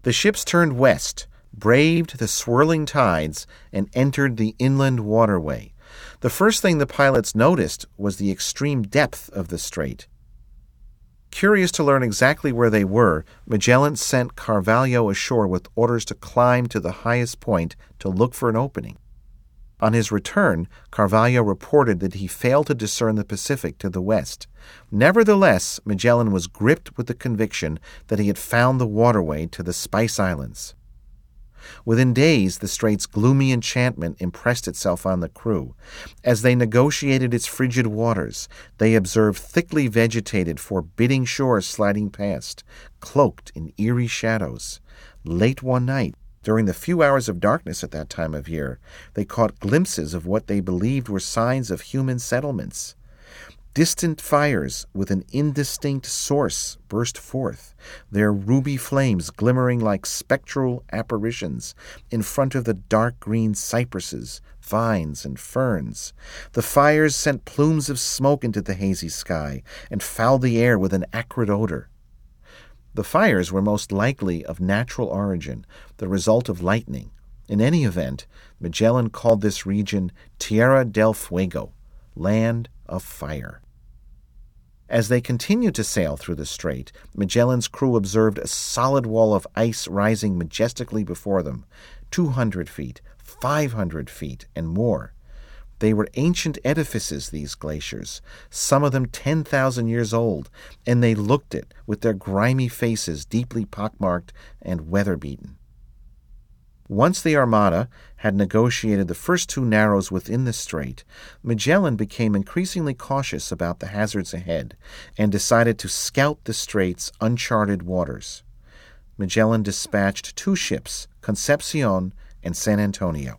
The ships turned west, braved the swirling tides, and entered the inland waterway. The first thing the pilots noticed was the extreme depth of the strait. Curious to learn exactly where they were, Magellan sent Carvalho ashore with orders to climb to the highest point to look for an opening. On his return, Carvalho reported that he failed to discern the Pacific to the west. Nevertheless, Magellan was gripped with the conviction that he had found the waterway to the Spice Islands. Within days, the strait's gloomy enchantment impressed itself on the crew. As they negotiated its frigid waters, they observed thickly vegetated, forbidding shores sliding past, cloaked in eerie shadows. Late one night, during the few hours of darkness at that time of year, they caught glimpses of what they believed were signs of human settlements. Distant fires with an indistinct source burst forth, their ruby flames glimmering like spectral apparitions in front of the dark green cypresses, vines, and ferns. The fires sent plumes of smoke into the hazy sky and fouled the air with an acrid odor. The fires were most likely of natural origin, the result of lightning. In any event, Magellan called this region Tierra del Fuego, land of fire. As they continued to sail through the strait, Magellan's crew observed a solid wall of ice rising majestically before them, 200 feet, 500 feet, and more. They were ancient edifices, these glaciers, some of them 10,000 years old, and they looked it with their grimy faces deeply pockmarked and weather-beaten. Once the Armada had negotiated the first two narrows within the strait, Magellan became increasingly cautious about the hazards ahead and decided to scout the strait's uncharted waters. Magellan dispatched two ships, Concepcion and San Antonio.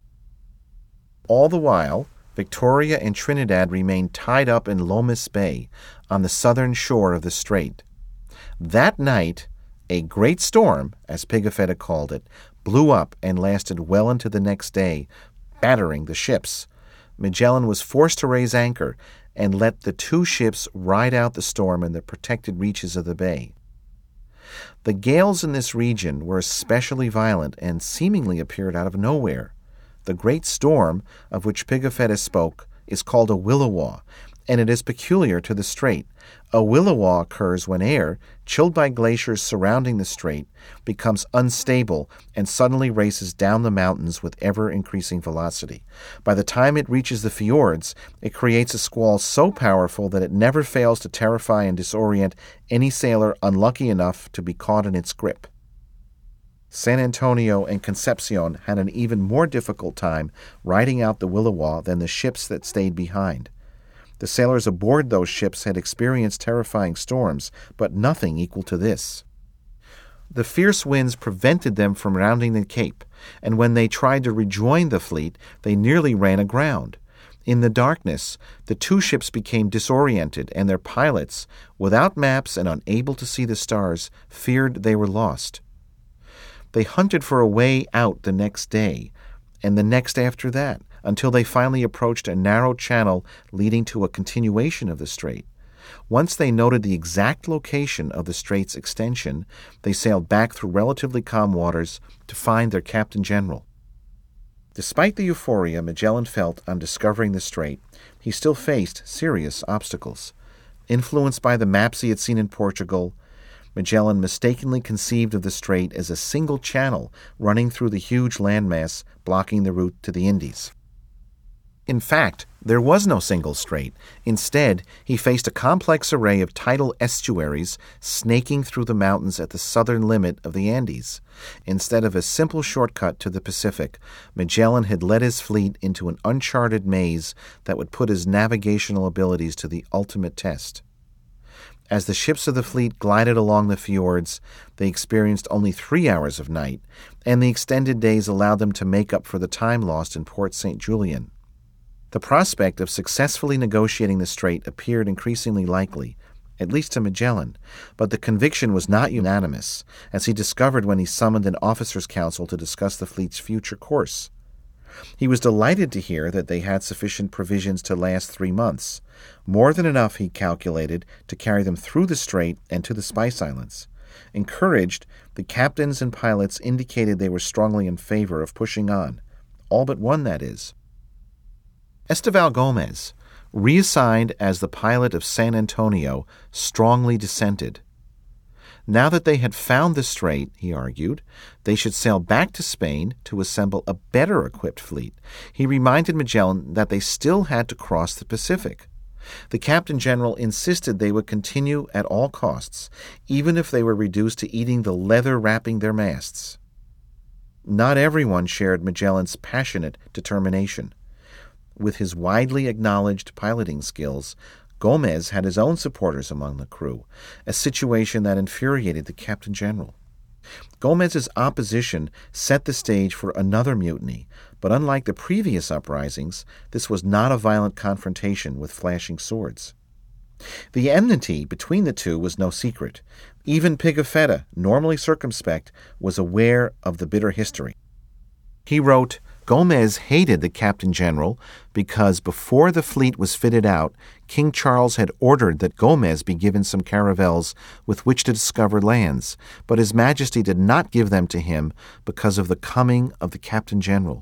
All the while, Victoria and Trinidad remained tied up in Lomas Bay on the southern shore of the strait. That night, a great storm, as Pigafetta called it, blew up and lasted well into the next day, battering the ships. Magellan was forced to raise anchor and let the two ships ride out the storm in the protected reaches of the bay. The gales in this region were especially violent and seemingly appeared out of nowhere. The great storm, of which Pigafetta spoke, is called a Williwaw, and it is peculiar to the strait. A Williwaw occurs when air, chilled by glaciers surrounding the strait, becomes unstable and suddenly races down the mountains with ever-increasing velocity. By the time it reaches the fjords, it creates a squall so powerful that it never fails to terrify and disorient any sailor unlucky enough to be caught in its grip. San Antonio and Concepcion had an even more difficult time riding out the Williwaw than the ships that stayed behind. The sailors aboard those ships had experienced terrifying storms, but nothing equal to this. The fierce winds prevented them from rounding the cape, and when they tried to rejoin the fleet, they nearly ran aground. In the darkness, the two ships became disoriented, and their pilots, without maps and unable to see the stars, feared they were lost. They hunted for a way out the next day, and the next after that, until they finally approached a narrow channel leading to a continuation of the strait. Once they noted the exact location of the strait's extension, they sailed back through relatively calm waters to find their Captain General. Despite the euphoria Magellan felt on discovering the strait, he still faced serious obstacles. Influenced by the maps he had seen in Portugal, Magellan mistakenly conceived of the strait as a single channel running through the huge landmass blocking the route to the Indies. In fact, there was no single strait. Instead, he faced a complex array of tidal estuaries snaking through the mountains at the southern limit of the Andes. Instead of a simple shortcut to the Pacific, Magellan had led his fleet into an uncharted maze that would put his navigational abilities to the ultimate test. As the ships of the fleet glided along the fjords, they experienced only 3 hours of night, and the extended days allowed them to make up for the time lost in Port St. Julian. The prospect of successfully negotiating the strait appeared increasingly likely, at least to Magellan, but the conviction was not unanimous, as he discovered when he summoned an officers' council to discuss the fleet's future course. He was delighted to hear that they had sufficient provisions to last 3 months, more than enough, he calculated, to carry them through the strait and to the Spice Islands. Encouraged, the captains and pilots indicated they were strongly in favor of pushing on. All but one, that is. Esteval Gomez, reassigned as the pilot of San Antonio, strongly dissented. Now that they had found the strait, he argued, they should sail back to Spain to assemble a better-equipped fleet. He reminded Magellan that they still had to cross the Pacific. The Captain General insisted they would continue at all costs, even if they were reduced to eating the leather wrapping their masts. Not everyone shared Magellan's passionate determination. With his widely acknowledged piloting skills, Gomez had his own supporters among the crew, a situation that infuriated the Captain General. Gomez's opposition set the stage for another mutiny, but unlike the previous uprisings, this was not a violent confrontation with flashing swords. The enmity between the two was no secret. Even Pigafetta, normally circumspect, was aware of the bitter history. He wrote, Gomez hated the Captain General because before the fleet was fitted out, King Charles had ordered that Gomez be given some caravels with which to discover lands, but His Majesty did not give them to him because of the coming of the Captain General.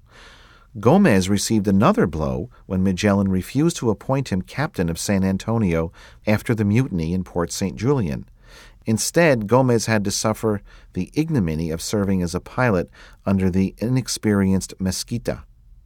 Gomez received another blow when Magellan refused to appoint him captain of San Antonio after the mutiny in Port St. Julian. Instead, Gomez had to suffer the ignominy of serving as a pilot under the inexperienced Mesquita.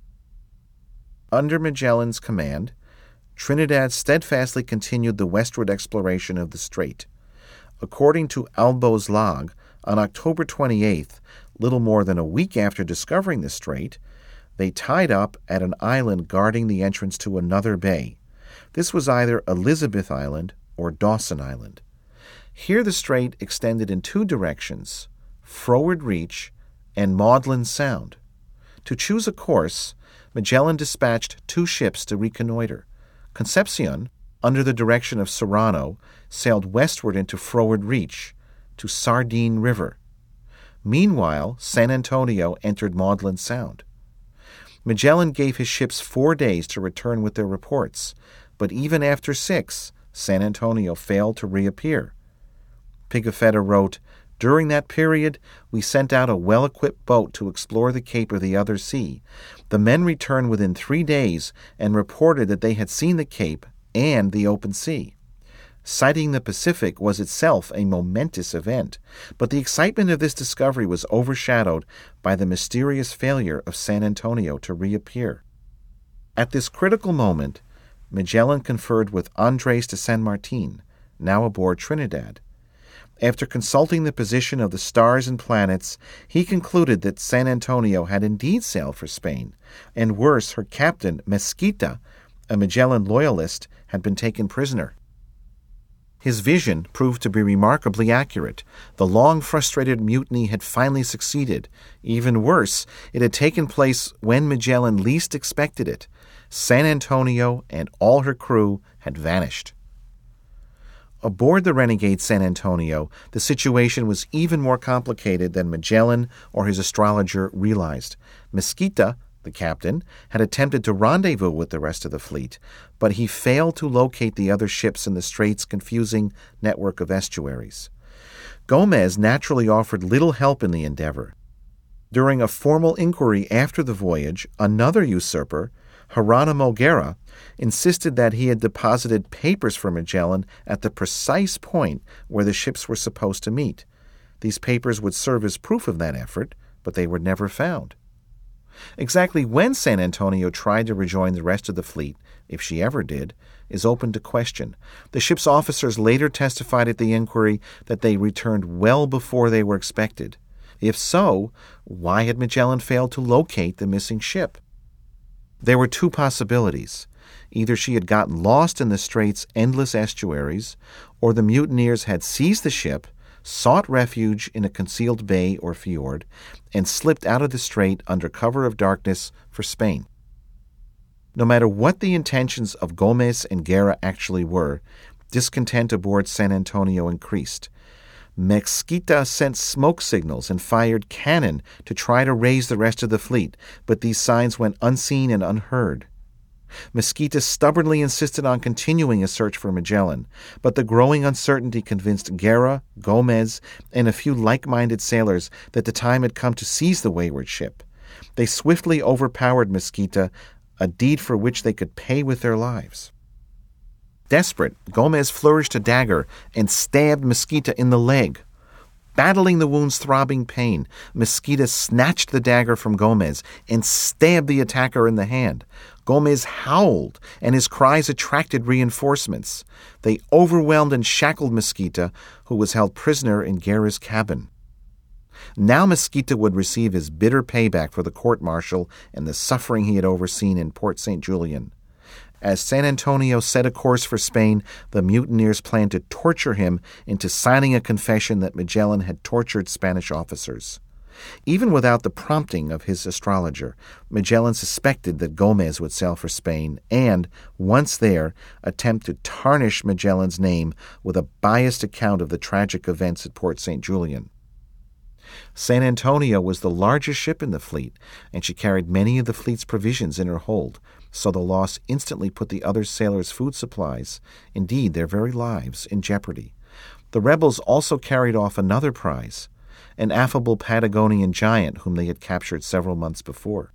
Under Magellan's command, Trinidad steadfastly continued the westward exploration of the strait. According to Albo's log, on October 28th, little more than a week after discovering the strait, they tied up at an island guarding the entrance to another bay. This was either Elizabeth Island or Dawson Island. Here the strait extended in two directions, Froward Reach and Maudlin Sound. To choose a course, Magellan dispatched two ships to reconnoiter. Concepcion, under the direction of Serrano, sailed westward into Froward Reach, to Sardine River. Meanwhile, San Antonio entered Maudlin Sound. Magellan gave his ships 4 days to return with their reports, but even after 6, San Antonio failed to reappear. Pigafetta wrote, During that period, we sent out a well-equipped boat to explore the Cape or the other sea. The men returned within 3 days and reported that they had seen the Cape and the open sea. Sighting the Pacific was itself a momentous event, but the excitement of this discovery was overshadowed by the mysterious failure of San Antonio to reappear. At this critical moment, Magellan conferred with Andres de San Martin, now aboard Trinidad. After consulting the position of the stars and planets, he concluded that San Antonio had indeed sailed for Spain, and worse, her captain, Mesquita, a Magellan loyalist, had been taken prisoner. His vision proved to be remarkably accurate. The long-frustrated mutiny had finally succeeded. Even worse, it had taken place when Magellan least expected it. San Antonio and all her crew had vanished. Aboard the renegade San Antonio, the situation was even more complicated than Magellan or his astrologer realized. Mesquita, the captain, had attempted to rendezvous with the rest of the fleet, but he failed to locate the other ships in the strait's confusing network of estuaries. Gomez naturally offered little help in the endeavor. During a formal inquiry after the voyage, another usurper, Geronimo Guerra, insisted that he had deposited papers for Magellan at the precise point where the ships were supposed to meet. These papers would serve as proof of that effort, but they were never found. Exactly when San Antonio tried to rejoin the rest of the fleet, if she ever did, is open to question. The ship's officers later testified at the inquiry that they returned well before they were expected. If so, why had Magellan failed to locate the missing ship? There were two possibilities. Either she had gotten lost in the strait's endless estuaries, or the mutineers had seized the ship, sought refuge in a concealed bay or fjord, and slipped out of the strait under cover of darkness for Spain. No matter what the intentions of Gomez and Guerra actually were, discontent aboard San Antonio increased. Mesquita sent smoke signals and fired cannon to try to raise the rest of the fleet, but these signs went unseen and unheard. Mesquita stubbornly insisted on continuing a search for Magellan, but the growing uncertainty convinced Guerra, Gomez, and a few like-minded sailors that the time had come to seize the wayward ship. They swiftly overpowered Mesquita, a deed for which they could pay with their lives. Desperate, Gomez flourished a dagger and stabbed Mesquita in the leg. Battling the wound's throbbing pain, Mesquita snatched the dagger from Gomez and stabbed the attacker in the hand. Gomez howled, and his cries attracted reinforcements. They overwhelmed and shackled Mesquita, who was held prisoner in Guerra's cabin. Now Mesquita would receive his bitter payback for the court-martial and the suffering he had overseen in Port St. Julian. As San Antonio set a course for Spain, the mutineers planned to torture him into signing a confession that Magellan had tortured Spanish officers. Even without the prompting of his astrologer, Magellan suspected that Gomez would sail for Spain and, once there, attempt to tarnish Magellan's name with a biased account of the tragic events at Port St. Julian. San Antonio was the largest ship in the fleet, and she carried many of the fleet's provisions in her hold, so the loss instantly put the other sailors' food supplies, indeed their very lives, in jeopardy. The rebels also carried off another prize, an affable Patagonian giant whom they had captured several months before.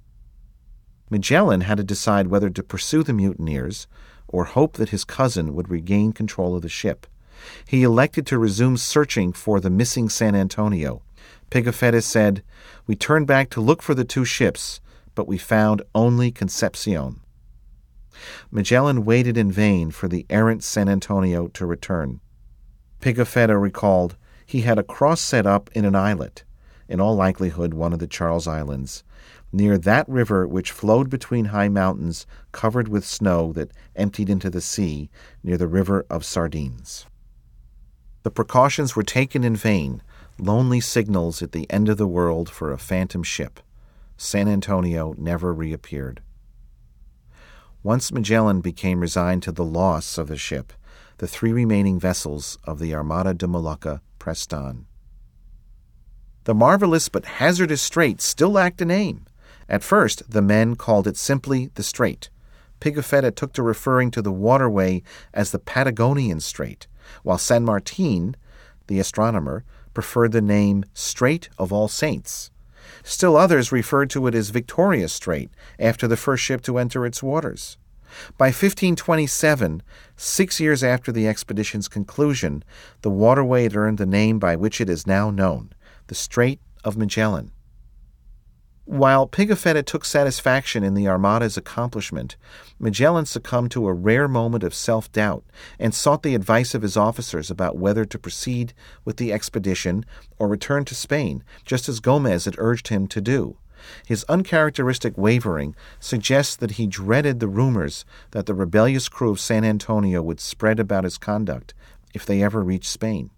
Magellan had to decide whether to pursue the mutineers or hope that his cousin would regain control of the ship. He elected to resume searching for the missing San Antonio. Pigafetta said, "We turned back to look for the two ships, but we found only Concepcion." Magellan waited in vain for the errant San Antonio to return. Pigafetta recalled he had a cross set up in an islet, in all likelihood one of the Charles Islands, near that river which flowed between high mountains covered with snow that emptied into the sea near the river of Sardines. The precautions were taken in vain, lonely signals at the end of the world for a phantom ship. San Antonio never reappeared. Once Magellan became resigned to the loss of the ship, the three remaining vessels of the Armada de Molucca pressed on. The marvelous but hazardous strait still lacked a name. At first, the men called it simply the Strait. Pigafetta took to referring to the waterway as the Patagonian Strait, while San Martin, the astronomer, preferred the name Strait of All Saints. Still others referred to it as Victoria Strait, after the first ship to enter its waters. By 1527, 6 years after the expedition's conclusion, the waterway had earned the name by which it is now known, the Strait of Magellan. While Pigafetta took satisfaction in the Armada's accomplishment, Magellan succumbed to a rare moment of self-doubt and sought the advice of his officers about whether to proceed with the expedition or return to Spain, just as Gomez had urged him to do. His uncharacteristic wavering suggests that he dreaded the rumors that the rebellious crew of San Antonio would spread about his conduct if they ever reached Spain.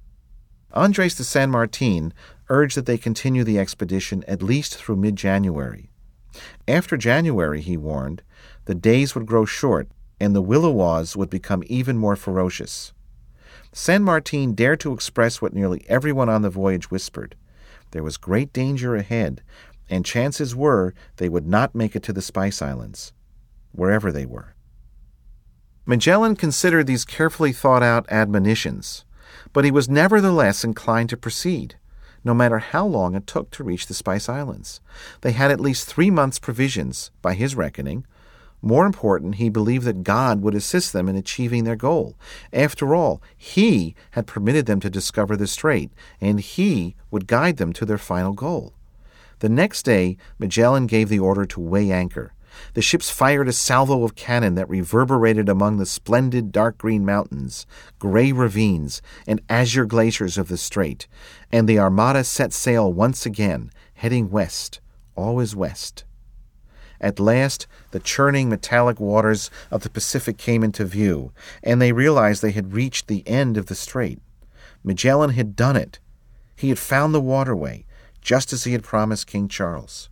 Andres de San Martin urged that they continue the expedition at least through mid-January. After January, he warned, the days would grow short and the Willowas would become even more ferocious. San Martin dared to express what nearly everyone on the voyage whispered. There was great danger ahead, and chances were they would not make it to the Spice Islands, wherever they were. Magellan considered these carefully thought-out admonitions, but he was nevertheless inclined to proceed, no matter how long it took to reach the Spice Islands. They had at least 3 months' provisions, by his reckoning. More important, he believed that God would assist them in achieving their goal. After all, he had permitted them to discover the strait, and he would guide them to their final goal. The next day, Magellan gave the order to weigh anchor. The ships fired a salvo of cannon that reverberated among the splendid dark green mountains, gray ravines, and azure glaciers of the strait, and the Armada set sail once again, heading west, always west. At last, the churning metallic waters of the Pacific came into view, and they realized they had reached the end of the strait. Magellan had done it. He had found the waterway, just as he had promised King Charles.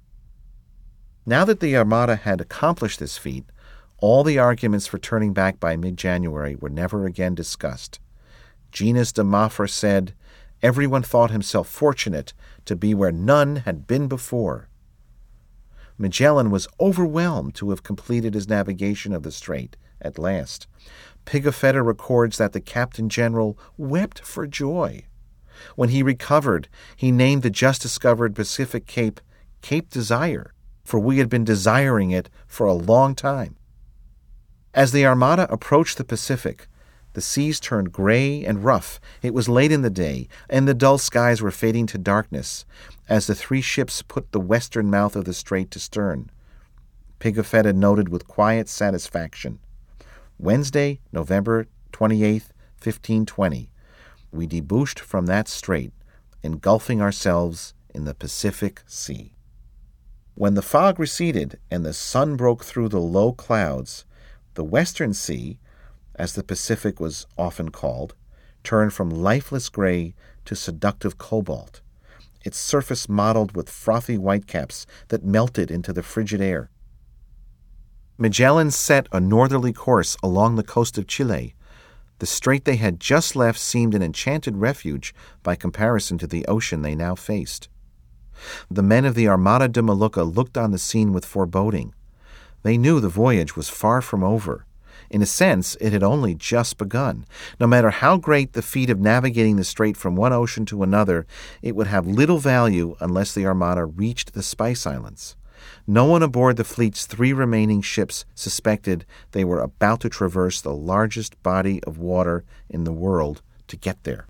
Now that the Armada had accomplished this feat, all the arguments for turning back by mid-January were never again discussed. Gines de Maffra said, "Everyone thought himself fortunate to be where none had been before." Magellan was overwhelmed to have completed his navigation of the strait at last. Pigafetta records that the Captain General wept for joy. When he recovered, he named the just-discovered Pacific Cape Cape Desire, for we had been desiring it for a long time. As the Armada approached the Pacific, the seas turned gray and rough. It was late in the day, and the dull skies were fading to darkness as the three ships put the western mouth of the strait to stern. Pigafetta noted with quiet satisfaction, Wednesday, November 28th, 1520, we debouched from that strait, engulfing ourselves in the Pacific Sea. When the fog receded and the sun broke through the low clouds, the Western Sea, as the Pacific was often called, turned from lifeless gray to seductive cobalt, its surface mottled with frothy whitecaps that melted into the frigid air. Magellan set a northerly course along the coast of Chile. The strait they had just left seemed an enchanted refuge by comparison to the ocean they now faced. The men of the Armada de Molucca looked on the scene with foreboding. They knew the voyage was far from over. In a sense, it had only just begun. No matter how great the feat of navigating the strait from one ocean to another, it would have little value unless the Armada reached the Spice Islands. No one aboard the fleet's 3 remaining ships suspected they were about to traverse the largest body of water in the world to get there.